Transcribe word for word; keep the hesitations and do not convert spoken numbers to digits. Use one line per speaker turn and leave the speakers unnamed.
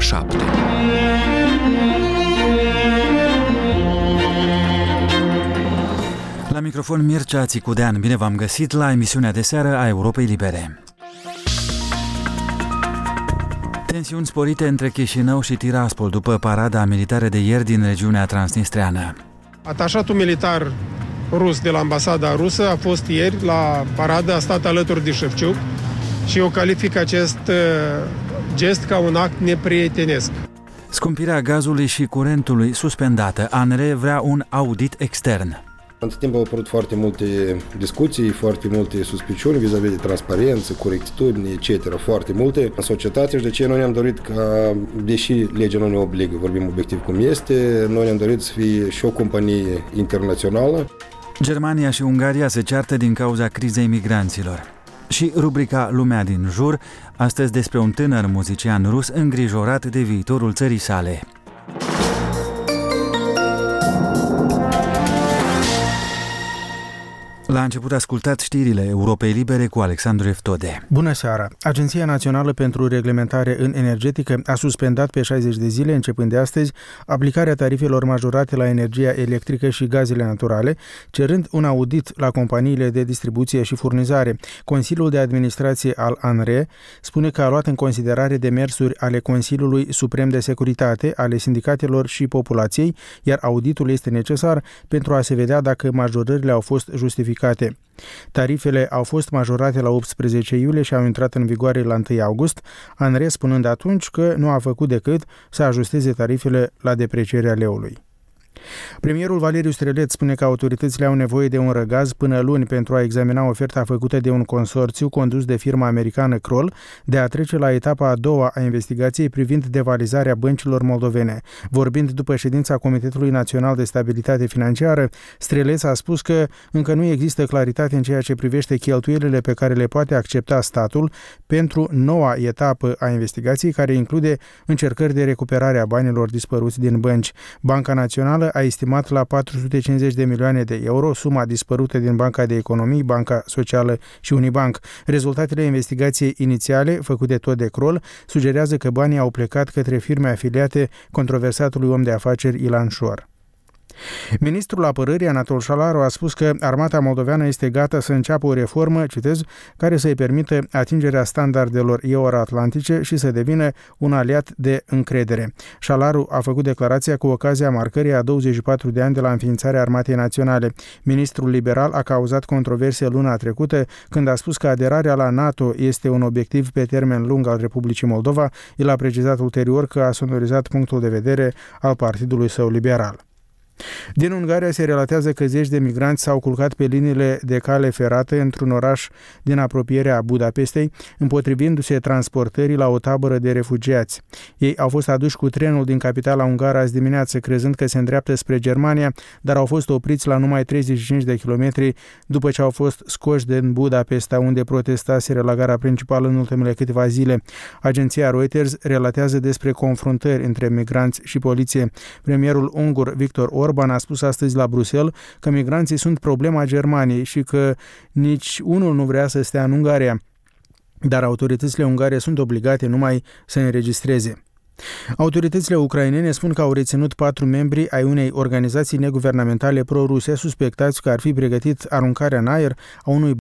șapte. La microfon Mircea Țicudean, bine v-am găsit la emisiunea de seară a Europei Libere. Tensiuni sporite între Chișinău și Tiraspol după parada militară de ieri din regiunea transnistreană.
Atașatul militar rus de la ambasada rusă a fost ieri la paradă, a stat alături de Șevciuc și eu calific acest gest ca un act neprietenesc.
Scumpirea gazului și curentului suspendată. A N R E vrea un audit extern.
Între timp au apărut foarte multe discuții, foarte multe suspiciuni vis-a-vis de transparență, corectitudine, et cetera. Foarte multe în societate și de ce noi ne-am dorit ca, deși legea nu ne obligă, vorbim obiectiv cum este, noi ne-am dorit să fie și o companie internațională.
Germania și Ungaria se ceartă din cauza crizei migranților. Și rubrica Lumea din jur, astăzi despre un tânăr muzician rus îngrijorat de viitorul țării sale. La început ascultați știrile Europei Libere cu Alexandru Eftode.
Bună seara! Agenția Națională pentru Reglementare în Energetică a suspendat pe șaizeci de zile, începând de astăzi, aplicarea tarifelor majorate la energia electrică și gazele naturale, cerând un audit la companiile de distribuție și furnizare. Consiliul de Administrație al A N R E spune că a luat în considerare demersuri ale Consiliului Suprem de Securitate, ale sindicatelor și populației, iar auditul este necesar pentru a se vedea dacă majorările au fost justificate. Tarifele au fost majorate la optsprezece iulie și au intrat în vigoare la întâi august, A N R E spunând atunci că nu a făcut decât să ajusteze tarifele la deprecierea leului. Premierul Valeriu Streleț spune că autoritățile au nevoie de un răgaz până luni pentru a examina oferta făcută de un consorțiu condus de firma americană Kroll de a trece la etapa a doua a investigației privind devalizarea băncilor moldovene. Vorbind după ședința Comitetului Național de Stabilitate Financiară, Streleț a spus că încă nu există claritate în ceea ce privește cheltuielile pe care le poate accepta statul pentru noua etapă a investigației, care include încercări de recuperare a banilor dispăruți din bănci. Banca Națională a estimat la patru sute cincizeci de milioane de euro suma dispărută din Banca de Economii, Banca Socială și Unibank. Rezultatele investigației inițiale, făcute tot de Kroll, sugerează că banii au plecat către firme afiliate controversatului om de afaceri Ilan Șor. Ministrul Apărării Anatol Șalaru a spus că armata moldoveană este gata să înceapă o reformă, citez, care să-i permită atingerea standardelor euro-atlantice și să devină un aliat de încredere. Șalaru a făcut declarația cu ocazia marcării a douăzeci și patru de ani de la înființarea Armatei Naționale. Ministrul liberal a cauzat controverse luna trecută când a spus că aderarea la NATO este un obiectiv pe termen lung al Republicii Moldova. El a precizat ulterior că a sonorizat punctul de vedere al partidului său liberal. Din Ungaria se relatează că zeci de migranți s-au culcat pe liniile de cale ferată într-un oraș din apropierea Budapestei, împotrivindu-se transportării la o tabără de refugiați. Ei au fost aduși cu trenul din capitala ungară azi dimineață, crezând că se îndreaptă spre Germania, dar au fost opriți la numai treizeci și cinci de kilometri după ce au fost scoși din Budapesta, unde protestaseră la gara principală în ultimele câteva zile. Agenția Reuters relatează despre confruntări între migranți și poliție. Premierul ungur Viktor Orban a spus astăzi la Bruxelles că migranții sunt problema Germaniei și că nici unul nu vrea să stea în Ungaria, dar autoritățile ungare sunt obligate numai să înregistreze. Autoritățile ucrainene spun că au reținut patru membri ai unei organizații neguvernamentale pro-ruse suspectați că ar fi pregătit aruncarea în aer a unui